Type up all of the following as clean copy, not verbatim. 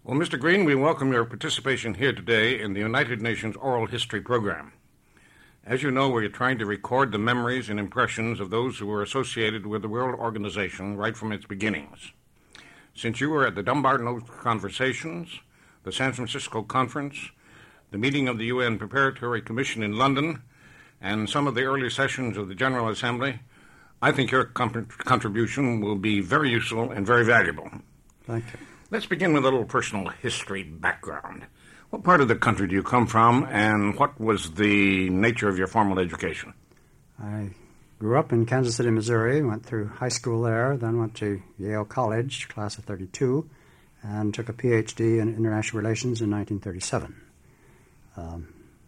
Well, Mr. Green, we welcome your participation here today in the United Nations Oral History Program. As you know, we're trying to record the memories and impressions of those who were associated with the World Organization right from its beginnings. Since you were at the Dunbar Note Conversations, the San Francisco Conference, the meeting of the UN Preparatory Commission in London, and some of the early sessions of the General Assembly, I think your contribution will be very useful and very valuable. Thank you. Let's begin with a little personal history background. What part of the country do you come from, and what was the nature of your formal education? I grew up in Kansas City, Missouri, went through high school there, then went to Yale College, class of 32, and took a Ph.D. in international relations in 1937. I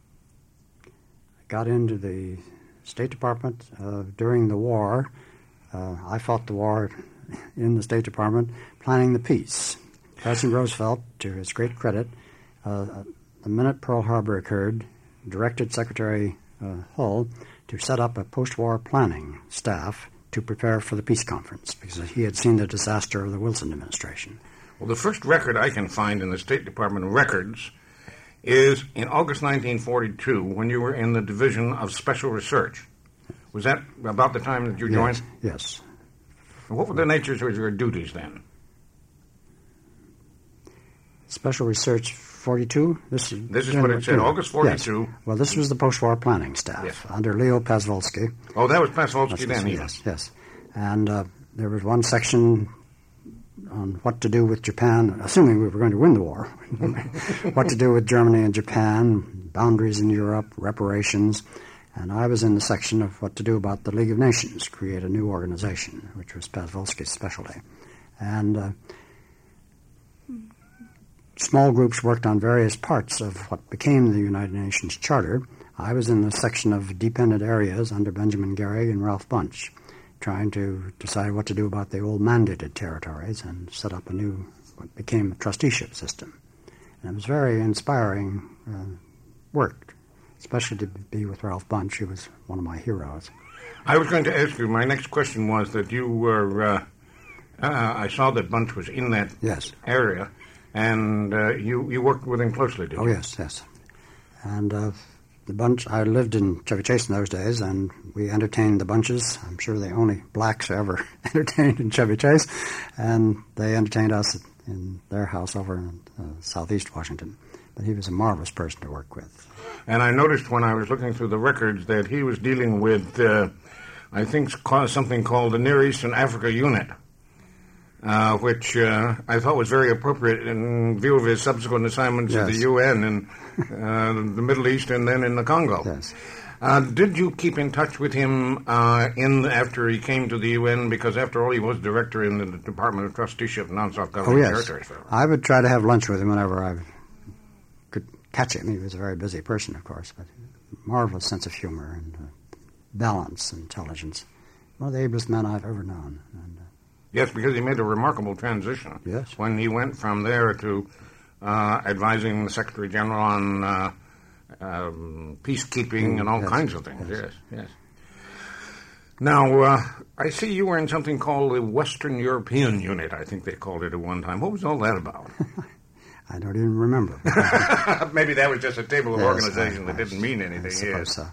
got into the State Department during the war. I fought the war in the State Department, planning the peace. President Roosevelt, to his great credit, the minute Pearl Harbor occurred, directed Secretary Hull to set up a post-war planning staff to prepare for the peace conference because he had seen the disaster of the Wilson administration. Well, the first record I can find in the State Department records is in August 1942 when you were in the Division of Special Research. Was that about the time that you joined? Yes. And what were the natures of your duties then? Special Research 42? This is what it said, August 42. Yes. Well, this was the post-war planning staff under Leo Pazvolsky. Oh, that was Pazvolsky then? Yes. And there was one section on what to do with Japan, assuming we were going to win the war, what to do with Germany and Japan, boundaries in Europe, reparations. And I was in the section of what to do about the League of Nations, create a new organization, which was Pazvolsky's specialty. And small groups worked on various parts of what became the United Nations Charter. I was in the section of dependent areas under Benjamin Gehrig and Ralph Bunche, trying to decide what to do about the old mandated territories and set up a new, what became a trusteeship system. And it was very inspiring work, especially to be with Ralph Bunche, who was one of my heroes. I was going to ask you, my next question was that you were, I saw that Bunche was in that area, and you worked with him closely, did you? Oh, yes. And the Bunche, I lived in Chevy Chase in those days, and we entertained the Bunches. I'm sure the only blacks ever entertained in Chevy Chase, and they entertained us in their house over in southeast Washington. But he was a marvelous person to work with. And I noticed when I was looking through the records that he was dealing with, I think, something called the Near Eastern Africa Unit, which I thought was very appropriate in view of his subsequent assignments at the UN in the Middle East and then in the Congo. Yes. Did you keep in touch with him after he came to the UN? Because after all, he was director in the Department of Trusteeship and Non-South Government Territories. I would try to have lunch with him whenever I could catch him. He was a very busy person, of course, but marvelous sense of humor and balance and intelligence. One of the ablest men I've ever known. And, yes, because he made a remarkable transition. Yes. When he went from there to advising the Secretary General on peacekeeping and all kinds of things. Yes. Now, I see you were in something called the Western European Unit, I think they called it at one time. What was all that about? I don't even remember. Maybe that was just a table of organization that didn't mean anything. I suppose so.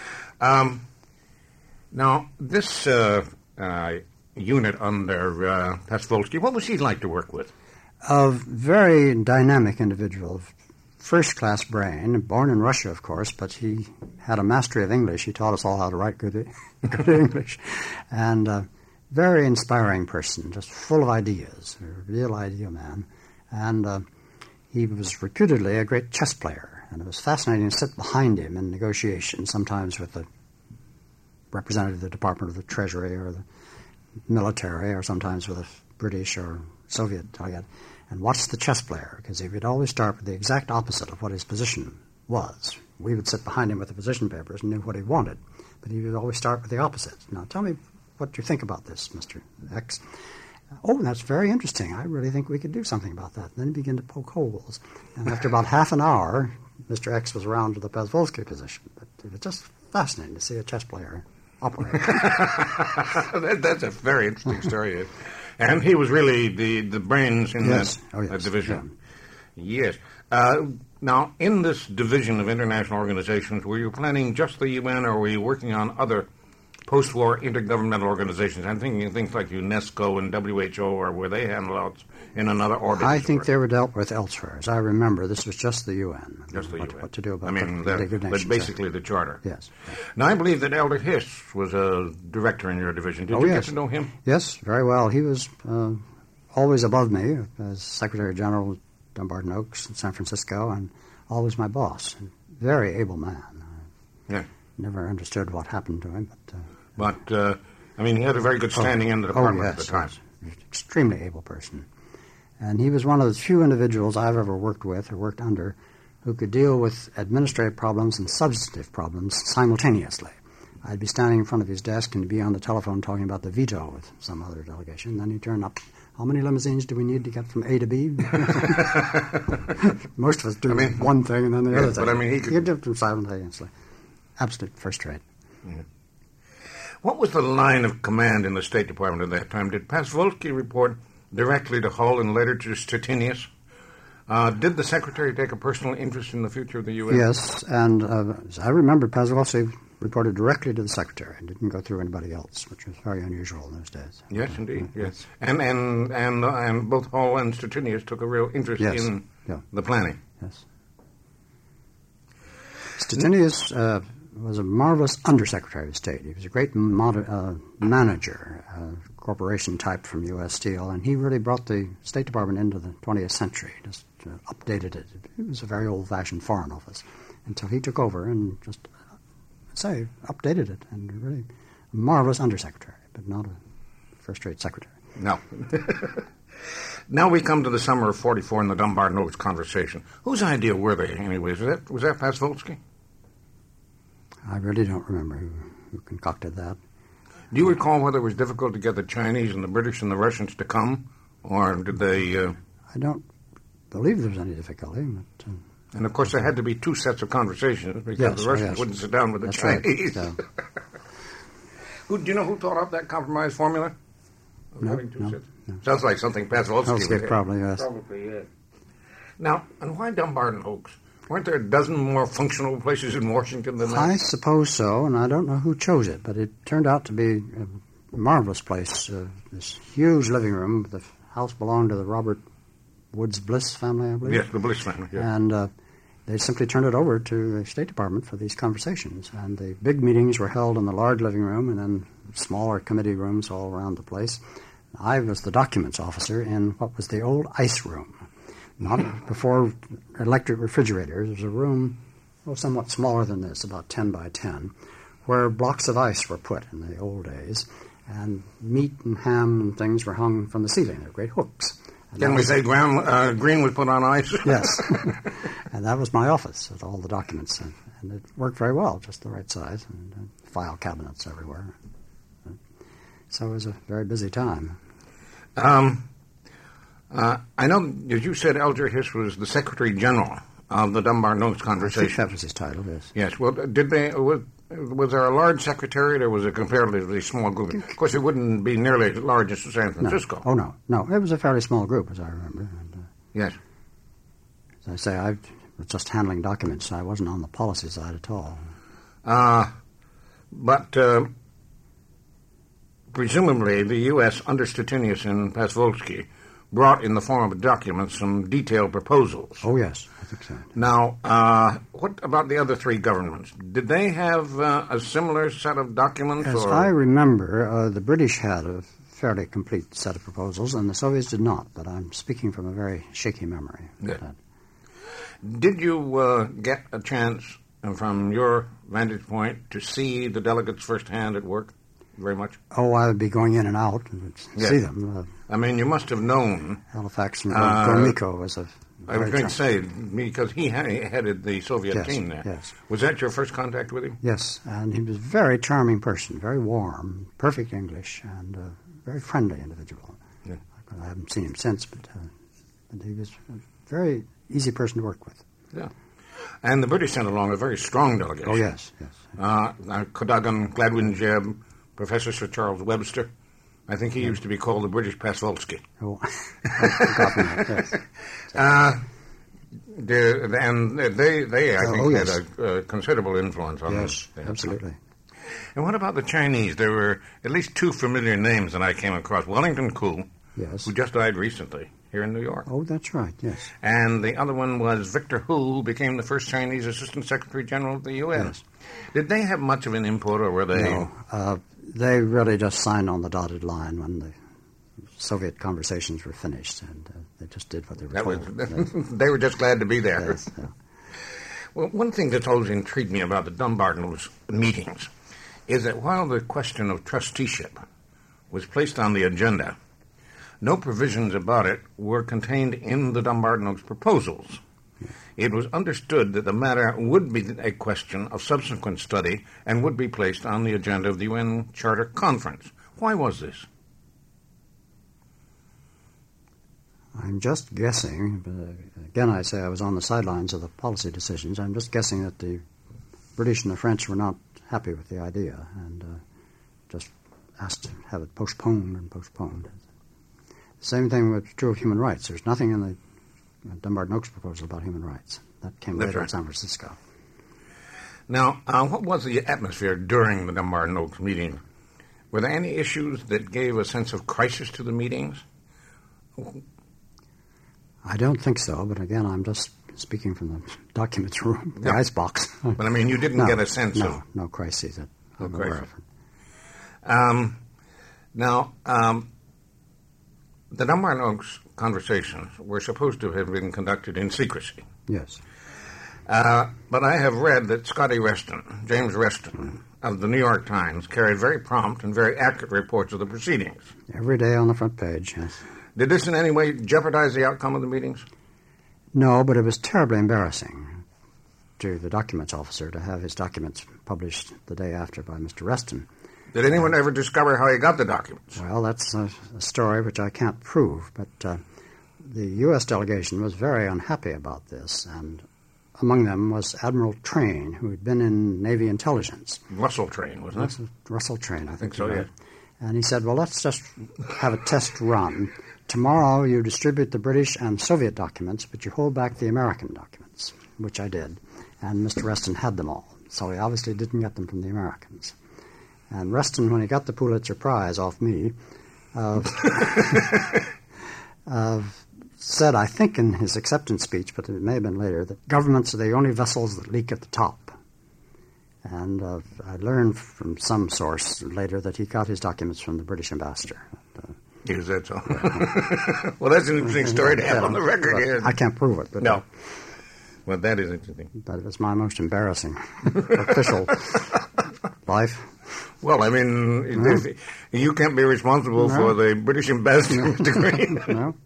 Now, this unit under Pazvolsky, what was he like to work with? A very dynamic individual, first-class brain, born in Russia, of course, but he had a mastery of English. He taught us all how to write good English. And a very inspiring person, just full of ideas, a real idea man. And he was reputedly a great chess player, and it was fascinating to sit behind him in negotiations, sometimes with the representative of the Department of the Treasury or the military, or sometimes with a British or Soviet delegate, and watch the chess player, because he would always start with the exact opposite of what his position was. We would sit behind him with the position papers and knew what he wanted, but he would always start with the opposite. Now, tell me what you think about this, Mr. X. Oh, that's very interesting. I really think we could do something about that. And then he began to poke holes. And after about half an hour, Mr. X was around to the Pazvolsky position. But it was just fascinating to see a chess player operate. That's a very interesting story. And he was really the brains in that division. Yes. Now, in this division of international organizations, were you planning just the UN, or were you working on other post-war intergovernmental organizations? I'm thinking of things like UNESCO and WHO, or were they handled out in another orbit? I think they were dealt with elsewhere. As I remember, this was just the UN. Just the UN. What to do about but basically the charter. Yes. Now, I believe that Elder Hiss was a director in your division. Did you get to know him? Yes, very well. He was always above me as Secretary General of Dumbarton Oaks in San Francisco, and always my boss. Very able man. Yeah. Never understood what happened to him, but he had a very good standing in the department at the time. Yes. Extremely able person. And he was one of the few individuals I've ever worked with or worked under who could deal with administrative problems and substantive problems simultaneously. I'd be standing in front of his desk and he'd be on the telephone talking about the veto with some other delegation. Then he'd turn up, how many limousines do we need to get from A to B? Most of us do one thing and then the other thing. But he could do them simultaneously. Absolute first rate. Yeah. What was the line of command in the State Department at that time? Did Pazvolsky report directly to Hull and later to Stettinius? Did the Secretary take a personal interest in the future of the U.S.? Yes, and as I remember, Pazvolsky reported directly to the Secretary and didn't go through anybody else, which was very unusual in those days. Yes, indeed. Yes, and both Hull and Stettinius took a real interest in the planning. Yes. Stettinius was a marvelous Undersecretary of State. He was a great manager, corporation type from U.S. Steel, and he really brought the State Department into the 20th century, just updated it. It was a very old-fashioned foreign office until he took over and just, updated it, and really a marvelous Undersecretary, but not a first-rate secretary. No. Now we come to the summer of 44 in the Dumbarton Oaks conversation. Whose idea were they, anyways? Was that Pazvolsky? I really don't remember who concocted that. Do you recall whether it was difficult to get the Chinese and the British and the Russians to come, or did they... I don't believe there was any difficulty. But, and, of course, there had to be two sets of conversations because the Russians wouldn't sit down with the Chinese. Right. Do you know who thought up that compromise formula? No. Sounds like something Pazvolsky would probably, yes. Probably, yes. Now, and why Dumbarton Oaks? Weren't there a dozen more functional places in Washington than that? I suppose so, and I don't know who chose it, but it turned out to be a marvelous place. This huge living room. The house belonged to the Robert Woods Bliss family, I believe. Yes, the Bliss family. Yes. And they simply turned it over to the State Department for these conversations. And the big meetings were held in the large living room and then smaller committee rooms all around the place. I was the documents officer in what was the old ice room. Not before electric refrigerators. There was a room, somewhat smaller than this, about 10 by 10, where blocks of ice were put in the old days, and meat and ham and things were hung from the ceiling. They were great hooks. Can we say green was put on ice? Yes. And that was my office with all the documents. And it worked very well, just the right size, and file cabinets everywhere. So it was a very busy time. I know, as you said, Elder Hiss was the Secretary General of the Dumbarton Oaks conversation. I think that was his title, yes. Yes. Well, was there a large secretariat, or was it a comparatively small group? Of course, it wouldn't be nearly as large as San Francisco. No. It was a fairly small group, as I remember. And, yes. As I say, I was just handling documents. I wasn't on the policy side at all. But presumably the U.S. under Stettinius and Pazvolsky brought in the form of documents some detailed proposals. Oh, yes, I think so. Now, what about the other three governments? Did they have a similar set of documents? As I remember, the British had a fairly complete set of proposals, and the Soviets did not, but I'm speaking from a very shaky memory. Good. Did you get a chance, from your vantage point, to see the delegates firsthand at work? Very much. Oh, I would be going in and out and see them. You must have known. Halifax and Gromyko was a... I was going to say, because he headed the Soviet team there. Yes. Was that your first contact with him? Yes, and he was a very charming person, very warm, perfect English, and a very friendly individual. Yeah. I haven't seen him since, but he was a very easy person to work with. Yeah. And the British sent along a very strong delegation. Oh, yes. Cadogan, Gladwin Jebb, Professor Sir Charles Webster. I think he used to be called the British Pazvolsky. Oh, I've forgotten that, yes. And they I think, yes, had a considerable influence on this. Yes, absolutely. And what about the Chinese? There were at least two familiar names that I came across. Wellington Koo, yes, who just died recently here in New York. Oh, that's right, yes. And the other one was Victor Hu, who became the first Chinese Assistant Secretary General of the UN. Yes. Did they have much of an input, or were they... No, they really just signed on the dotted line when the Soviet conversations were finished, and they just did what they were told. They were just glad to be there. Yes, yeah. Well, one thing that's always intrigued me about the Dumbarton meetings is that while the question of trusteeship was placed on the agenda, no provisions about it were contained in the Dumbarton Oaks proposals. It was understood that the matter would be a question of subsequent study and would be placed on the agenda of the UN Charter Conference. Why was this? I'm just guessing, but again I say I was on the sidelines of the policy decisions. I'm just guessing that the British and the French were not happy with the idea and just asked to have it postponed and postponed. Same thing was true of human rights. There's nothing in the Dumbarton Oaks proposal about human rights. That came later in San Francisco. Now, what was the atmosphere during the Dumbarton Oaks meeting? Were there any issues that gave a sense of crisis to the meetings? I don't think so, but again, I'm just speaking from the documents room, the icebox. But I mean, you didn't get a sense of... No crises that I'm aware of. Now, the Dumbarton Oaks conversations were supposed to have been conducted in secrecy. Yes. But I have read that Scotty Reston, James Reston, of the New York Times, carried very prompt and very accurate reports of the proceedings. Every day on the front page, yes. Did this in any way jeopardize the outcome of the meetings? No, but it was terribly embarrassing to the documents officer to have his documents published the day after by Mr. Reston. Did anyone ever discover how he got the documents? Well, that's a story which I can't prove, but the U.S. delegation was very unhappy about this, and among them was Admiral Train, who had been in Navy intelligence. Russell Train, wasn't it? Russell Train, I think so, yeah. And he said, well, let's just have a test run. Tomorrow you distribute the British and Soviet documents, but you hold back the American documents, which I did. And Mr. Reston had them all, so he obviously didn't get them from the Americans. And Reston, when he got the Pulitzer Prize off me, said, I think in his acceptance speech, but it may have been later, that governments are the only vessels that leak at the top. And I learned from some source later that he got his documents from the British ambassador. You said so. Well, that's an interesting story to have on the record here. I can't prove it. But no. Well, that is interesting. But it was my most embarrassing official life. Well, I mean, you can't be responsible for the British ambassador's degree. No.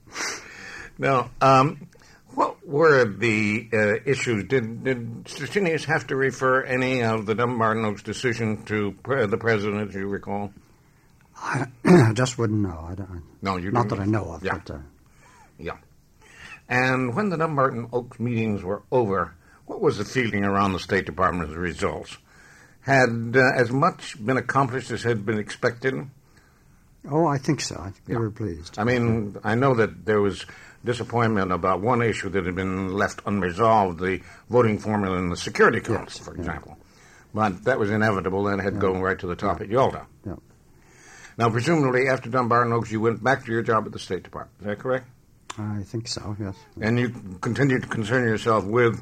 Now, what were the issues? Did Stettinius have to refer any of the Dumbarton Oaks decision to the president, as you recall? I just wouldn't know. No, you not didn't. That I know of. Yeah. But, yeah. And when the Dumbarton Oaks meetings were over, what was the feeling around the State Department as a result? Had as much been accomplished as had been expected? Oh, I think so. I think they were pleased. I mean, I know that there was disappointment about one issue that had been left unresolved, the voting formula in the Security Council, for example. But that was inevitable and had gone right to the top at Yalta. Yeah. Now, presumably, after Dumbarton Oaks, you went back to your job at the State Department. Is that correct? I think so, yes. And you continued to concern yourself with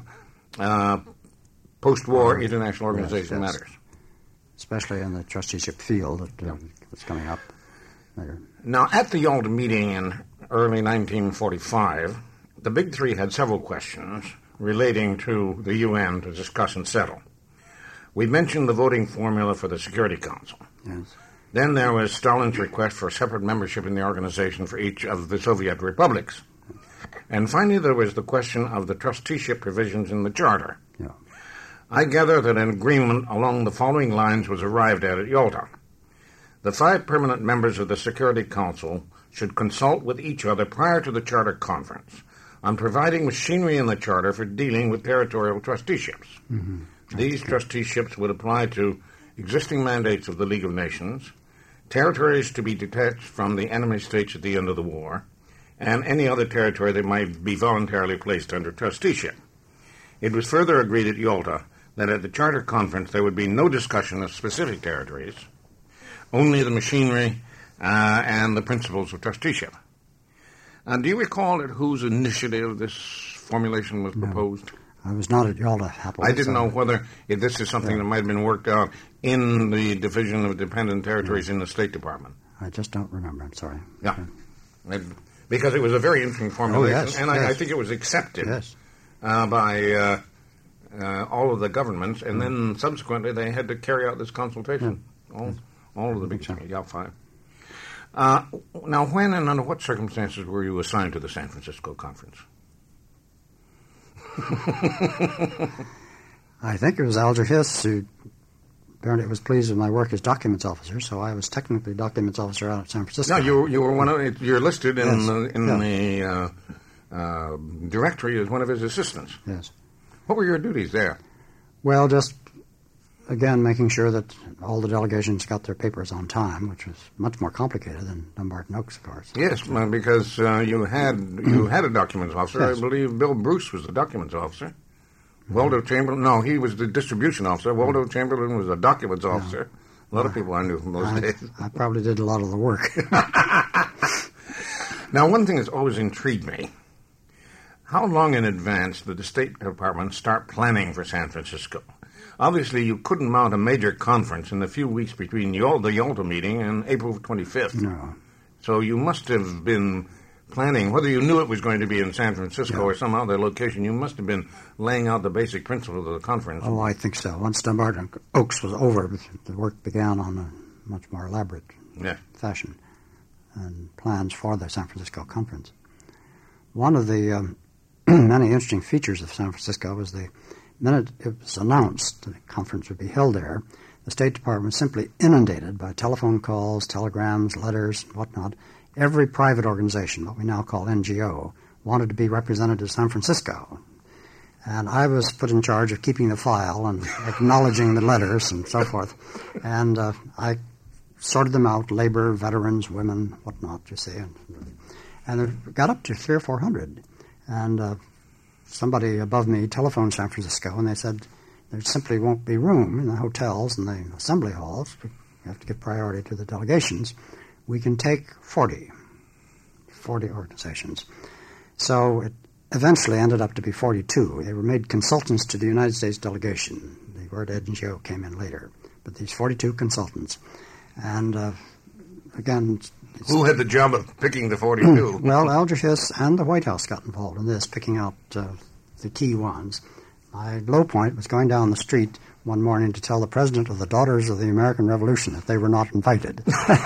post-war international organization matters. Especially in the trusteeship field that was coming up later. Now, at the Yalta meeting in early 1945, the Big Three had several questions relating to the UN to discuss and settle. We mentioned the voting formula for the Security Council. Yes. Then there was Stalin's request for separate membership in the organization for each of the Soviet republics. And finally, there was the question of the trusteeship provisions in the Charter. Yeah. I gather that an agreement along the following lines was arrived at Yalta. The 5 permanent members of the Security Council should consult with each other prior to the Charter Conference on providing machinery in the Charter for dealing with territorial trusteeships. Mm-hmm. These trusteeships would apply to existing mandates of the League of Nations, territories to be detached from the enemy states at the end of the war, and any other territory that might be voluntarily placed under trusteeship. It was further agreed at Yalta that at the Charter Conference there would be no discussion of specific territories, only the machinery and the principles of trusteeship. Do you recall at whose initiative this formulation was proposed? I was not at Yalta, happily. I didn't know whether if this is something that might have been worked out in the Division of Dependent Territories in the State Department. I just don't remember. I'm sorry. Yeah. Because it was a very interesting formulation, yes, and I think it was accepted by all of the governments, and then subsequently they had to carry out this consultation. All of the big cities. Yeah, fine. Now, when and under what circumstances were you assigned to the San Francisco Conference? I think it was Alger Hiss who apparently was pleased with my work as documents officer, so I was technically documents officer out of San Francisco. No, you were one of you're listed in the directory as one of his assistants. Yes. What were your duties there? Well, just again making sure that all the delegations got their papers on time, which was much more complicated than Dumbarton Oaks, of course. Yes, because you had a documents officer. Yes. I believe Bill Bruce was the documents officer. Waldo Chamberlain, no, he was the distribution officer. Waldo Chamberlain was a documents officer. A lot of people I knew from those days. I probably did a lot of the work. Now, one thing that's always intrigued me, how long in advance did the State Department start planning for San Francisco? Obviously, you couldn't mount a major conference in the few weeks between the Yalta meeting and April 25th. No. So you must have been planning, whether you knew it was going to be in San Francisco or some other location, you must have been laying out the basic principles of the conference. Oh, I think so. Once Dumbarton Oaks was over, the work began on a much more elaborate fashion and plans for the San Francisco Conference. One of the many interesting features of San Francisco was the minute it was announced that the conference would be held there, the State Department was simply inundated by telephone calls, telegrams, letters, and whatnot. Every private organization, what we now call NGO, wanted to be represented in San Francisco. And I was put in charge of keeping the file and acknowledging the letters and so forth. And I sorted them out, labor, veterans, women, whatnot, you see. And it got up to 300 or 400. And somebody above me telephoned San Francisco, and they said there simply won't be room in the hotels and the assembly halls. We have to give priority to the delegations. We can take 40 organizations. So it eventually ended up to be 42. They were made consultants to the United States delegation. The word NGO came in later. But these 42 consultants. And again... Who had the job of picking the 42? Well, Alger Hiss and the White House got involved in this, picking out the key ones. My low point was going down the street one morning to tell the president of the Daughters of the American Revolution that they were not invited.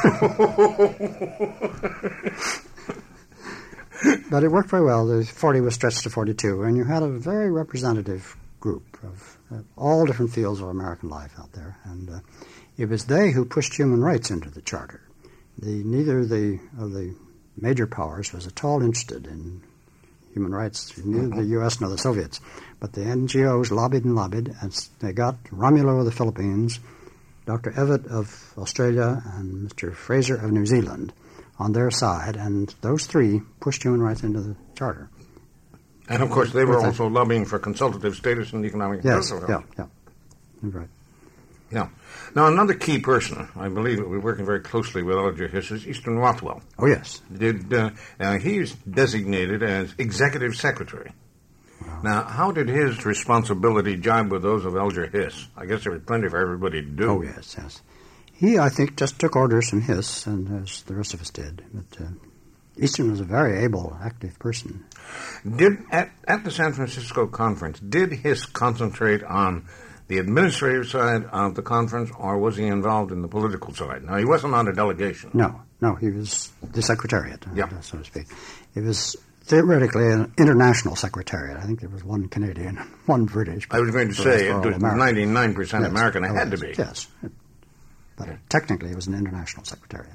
But it worked very well. The 40 was stretched to 42, and you had a very representative group of all different fields of American life out there. And it was they who pushed human rights into the Charter. Neither of the major powers was at all interested in human rights, neither the U.S. nor the Soviets. But the NGOs lobbied and lobbied, and they got Romulo of the Philippines, Dr. Evatt of Australia, and Mr. Fraser of New Zealand on their side, and those three pushed human rights into the Charter. And, of course, they were also lobbying for consultative status in economic Yes, yeah. Right. Yeah. Now, another key person, I believe that we're working very closely with Alger Hiss, is Easton Rothwell. Oh, yes. He's designated as Executive Secretary. Wow. Now, how did his responsibility jibe with those of Alger Hiss? I guess there was plenty for everybody to do. Oh, yes. He, I think, just took orders from Hiss, and as the rest of us did. But Easton was a very able, active person. At the San Francisco Conference, did Hiss concentrate on the administrative side of the conference, or was he involved in the political side? Now, he wasn't on a delegation. No, he was the secretariat, so to speak. It was theoretically an international secretariat. I think there was one Canadian, one British. I was going to say, it was 99% American. It had to be. Yes. But technically, it was an international secretariat.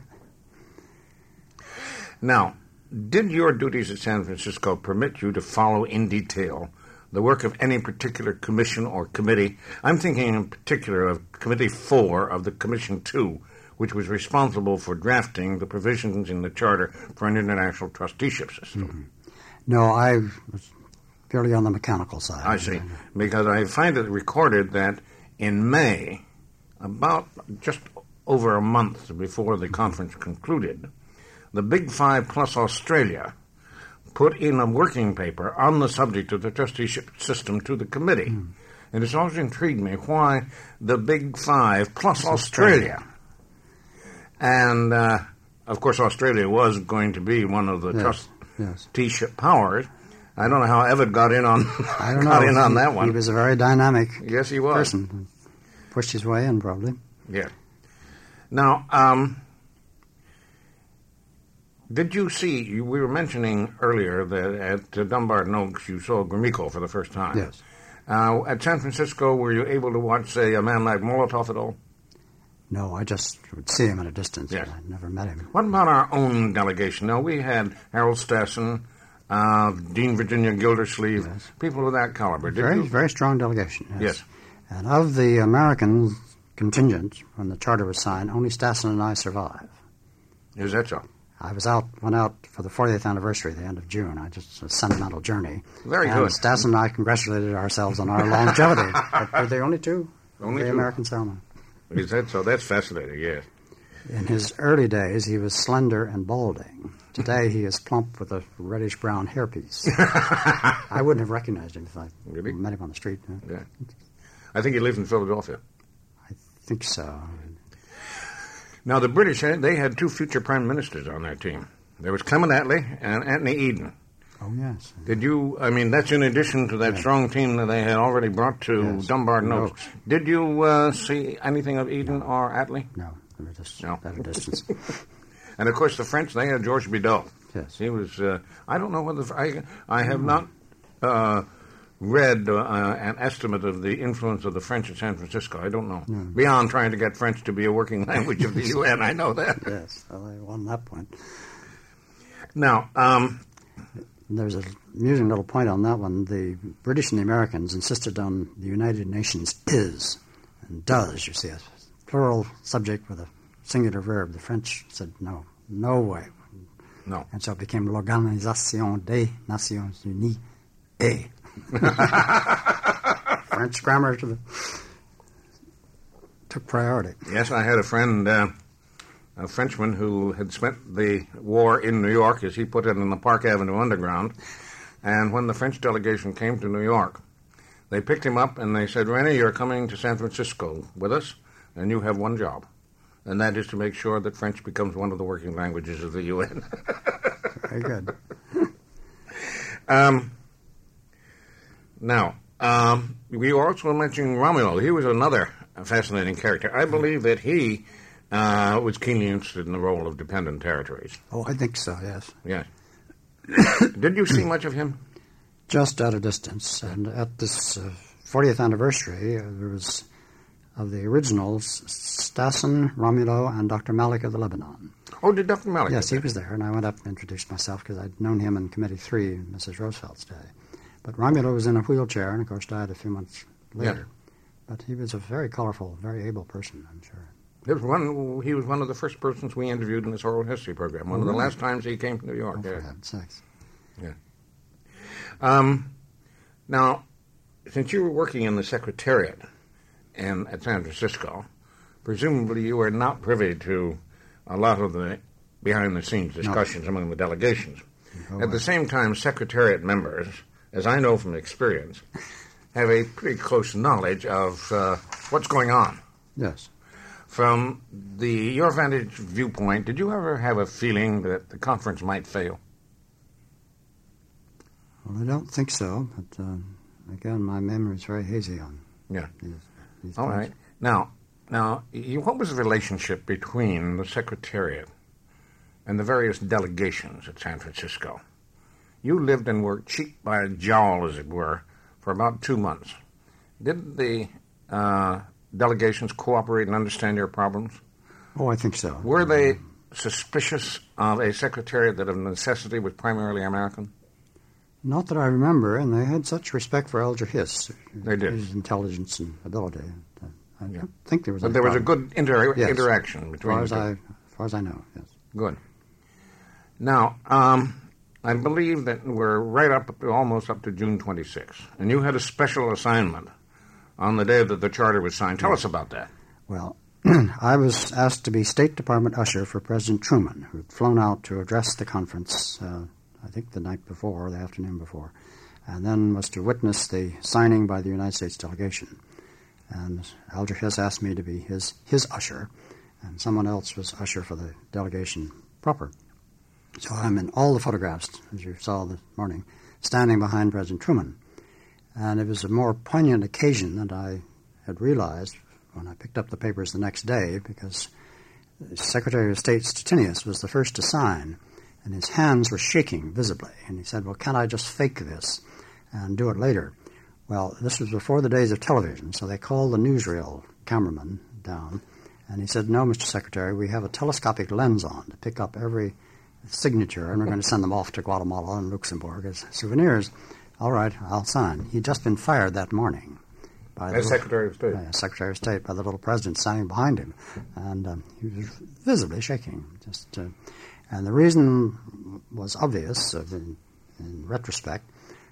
Now, did your duties at San Francisco permit you to follow in detail the work of any particular commission or committee? I'm thinking in particular of Committee 4 of the Commission 2, which was responsible for drafting the provisions in the Charter for an international trusteeship system. Mm-hmm. No, I was purely on the mechanical side. I see. Because I find it recorded that in May, about just over a month before the conference concluded, the Big Five plus Australia put in a working paper on the subject of the trusteeship system to the committee. Mm. And it's always intrigued me why the Big Five plus Australia. And, of course, Australia was going to be one of the trusteeship powers. I don't know how Evatt got in on that one. He was a very dynamic person. Pushed his way in, probably. Yeah. Now, did you see, we were mentioning earlier that at Dumbarton Oaks you saw Gromyko for the first time. Yes. At San Francisco, were you able to watch, say, a man like Molotov at all? No, I just would see him at a distance, yes. But I never met him. What about our own delegation? Now, we had Harold Stassen, Dean Virginia Gildersleeve, yes. People of that caliber. Very strong delegation, yes. And of the American contingent, when the charter was signed, only Stassen and I survived. Is that so? I went out for the 40th anniversary at the end of June. A sentimental journey. Very good. Stassen and I congratulated ourselves on our longevity. We're the only two of the American ceremony. Is that so? That's fascinating, yes. In his early days, he was slender and balding. Today, he is plump with a reddish-brown hairpiece. I wouldn't have recognized him if I met him on the street. Yeah. I think he lives in Philadelphia. I think so. Now, the British, they had two future prime ministers on their team. There was Clement Attlee and Anthony Eden. Oh, yes. That's in addition to that strong team that they had already brought to Dumbarton Oaks. Did you see anything of Eden or Attlee? No, they were just at a distance. And, of course, the French, they had Georges Bidault. Yes. He was, I don't know whether, I have not read an estimate of the influence of the French at San Francisco. I don't know. No. Beyond trying to get French to be a working language of the UN, I know that. Yes, well, they won that point. Now, there's an amusing little point on that one. The British and the Americans insisted on the United Nations is and does, you see, a plural subject with a singular verb. The French said no way. No. And so it became l'Organisation des Nations Unies et. French grammar took priority. Yes, I had a friend, a Frenchman who had spent the war in New York, as he put it, in the Park Avenue Underground. And when the French delegation came to New York, they picked him up and they said, Rennie, you're coming to San Francisco with us, and you have one job. And that is to make sure that French becomes one of the working languages of the UN. Very good. Now, we also mentioned Romulo. He was another fascinating character. I believe that he was keenly interested in the role of dependent territories. Oh, I think so, yes. Yes. Did you see much of him? Just at a distance. And at this 40th anniversary, there was, of the originals, Stassen, Romulo, and Dr. Malik of the Lebanon. Oh, did Dr. Malik? Yes, he was there, and I went up and introduced myself because I'd known him in Committee 3, Mrs. Roosevelt's day. But Romulo was in a wheelchair and, of course, died a few months later. Yeah. But he was a very colorful, very able person, I'm sure. He was one of the first persons we interviewed in this oral history program. One of the last times he came to New York. For heaven's sakes. Yeah. Now, since you were working in the Secretariat at San Francisco, presumably you were not privy to a lot of the behind-the-scenes discussions among the delegations. At the same time, Secretariat members, as I know from experience, have a pretty close knowledge of what's going on. Yes. From your vantage viewpoint, did you ever have a feeling that the conference might fail? Well, I don't think so, but again, my memory is very hazy on these All right. Now, what was the relationship between the Secretariat and the various delegations at San Francisco? You lived and worked cheek by jowl, as it were, for about 2 months. Did the delegations cooperate and understand your problems? Oh, I think so. Were they suspicious of a Secretariat that of necessity was primarily American? Not that I remember, and they had such respect for Alger Hiss. They did. His intelligence and ability. I don't think there was. But there was a good Yes. interaction between as the two. As far as I know, yes. Good. Now, I believe that we're almost up to June 26th, and you had a special assignment on the day that the charter was signed. Tell us about that. Well, I was asked to be State Department usher for President Truman, who had flown out to address the conference, I think the night before or the afternoon before, and then was to witness the signing by the United States delegation. And Alger Hiss asked me to be his usher, and someone else was usher for the delegation proper. So I'm in all the photographs, as you saw this morning, standing behind President Truman. And it was a more poignant occasion than I had realized when I picked up the papers the next day, because Secretary of State Stettinius was the first to sign, and his hands were shaking visibly. And he said, well, can't I just fake this and do it later? Well, this was before the days of television, so they called the newsreel cameraman down, and he said, no, Mr. Secretary, we have a telescopic lens on to pick up every signature, and we're going to send them off to Guatemala and Luxembourg as souvenirs. All right, I'll sign. He'd just been fired that morning by the Secretary of State. Secretary of State, by the little president standing behind him, and he was visibly shaking. And the reason was obvious in retrospect.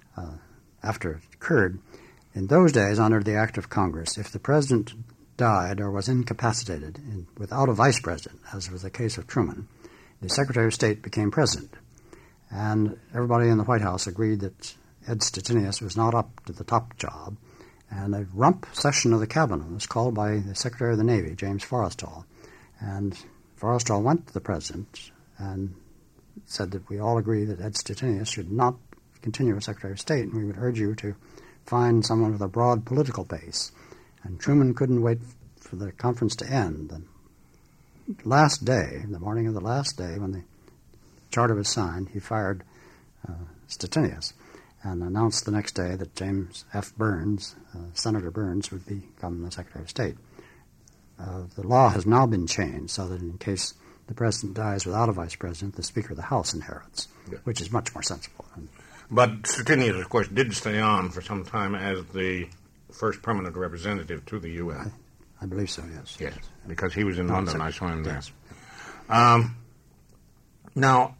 After it occurred, in those days, under the Act of Congress, if the president died or was incapacitated without a vice president, as was the case of Truman, the Secretary of State became president. And everybody in the White House agreed that Ed Stettinius was not up to the top job. And a rump session of the cabinet was called by the Secretary of the Navy, James Forrestal. And Forrestal went to the president and said that we all agree that Ed Stettinius should not continue as Secretary of State, and we would urge you to find someone with a broad political base. And Truman couldn't wait for the conference to end. The last day, the morning of the last day, when the charter was signed, he fired Stettinius and announced the next day that James F. Burns, Senator Burns, would become the Secretary of State. The law has now been changed so that in case the president dies without a vice president, the Speaker of the House inherits, which is much more sensible. But Stettinius, of course, did stay on for some time as the first permanent representative to the U.S. I believe so, yes. Yes, because he was in London. I saw him there. Yes. Now,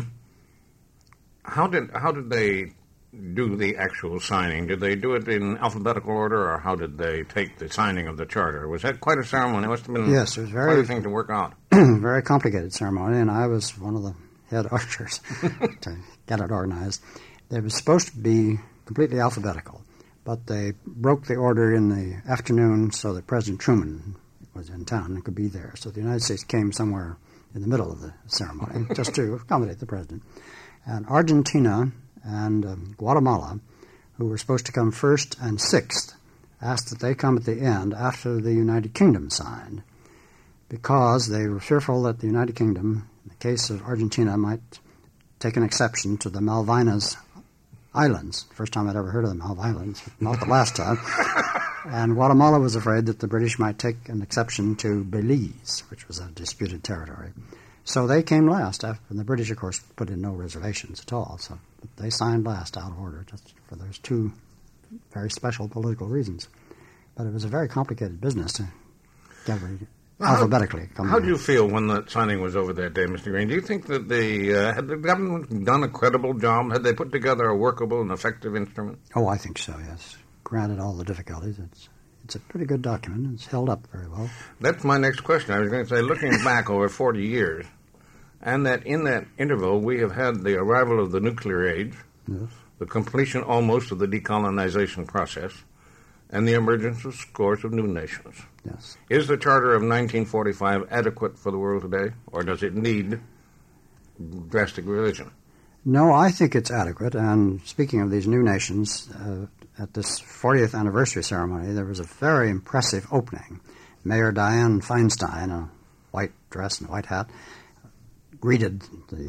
how did they do the actual signing? Did they do it in alphabetical order, or how did they take the signing of the charter? Was that quite a ceremony? It must have been yes, it was quite a thing to work out. Very complicated ceremony, and I was one of the head ushers to get it organized. It was supposed to be completely alphabetical, but they broke the order in the afternoon so that President Truman was in town and could be there. So the United States came somewhere in the middle of the ceremony just to accommodate the president. And Argentina and Guatemala, who were supposed to come first and sixth, asked that they come at the end after the United Kingdom signed, because they were fearful that the United Kingdom, in the case of Argentina, might take an exception to the Malvinas Islands. First time I'd ever heard of the Malvinas, not the last time. And Guatemala was afraid that the British might take an exception to Belize, which was a disputed territory. So they came last, and the British, of course, put in no reservations at all. So they signed last out of order, just for those two very special political reasons. But it was a very complicated business to get alphabetically. How do you feel when the signing was over that day, Mr. Green? Do you think that had the government done a credible job? Had they put together a workable and effective instrument? Oh, I think so, yes. Granted all the difficulties, it's a pretty good document. It's held up very well. That's my next question. I was going to say, looking back over 40 years, and that in that interval we have had the arrival of the nuclear age, yes, the completion almost of the decolonization process, and the emergence of scores of new nations. Yes. Is the Charter of 1945 adequate for the world today, or does it need drastic revision? No, I think it's adequate. And speaking of these new nations, at this 40th anniversary ceremony, there was a very impressive opening. Mayor Dianne Feinstein, a white dress and a white hat, greeted the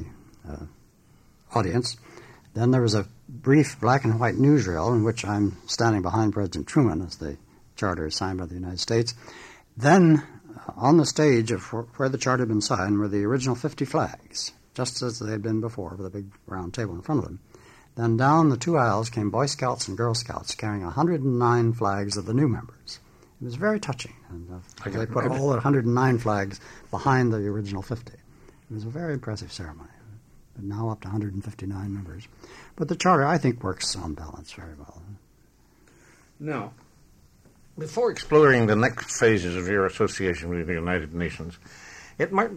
audience. Then there was a brief black and white newsreel in which I'm standing behind President Truman as the charter is signed by the United States. Then on the stage of where the charter had been signed were the original 50 flags, just as they had been before, with a big round table in front of them. Then down the two aisles came Boy Scouts and Girl Scouts carrying 109 flags of the new members. It was very touching. And they put all the 109 flags behind the original 50. It was a very impressive ceremony. But now up to 159 members. But the Charter, I think, works on balance very well. Now, before exploring the next phases of your association with the United Nations, it might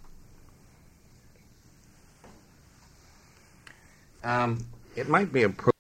be appropriate